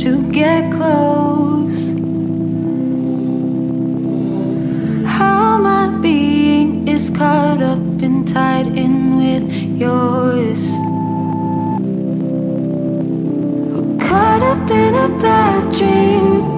to get close. How my being is caught up and tied in with yours. We're caught up in a bad dream.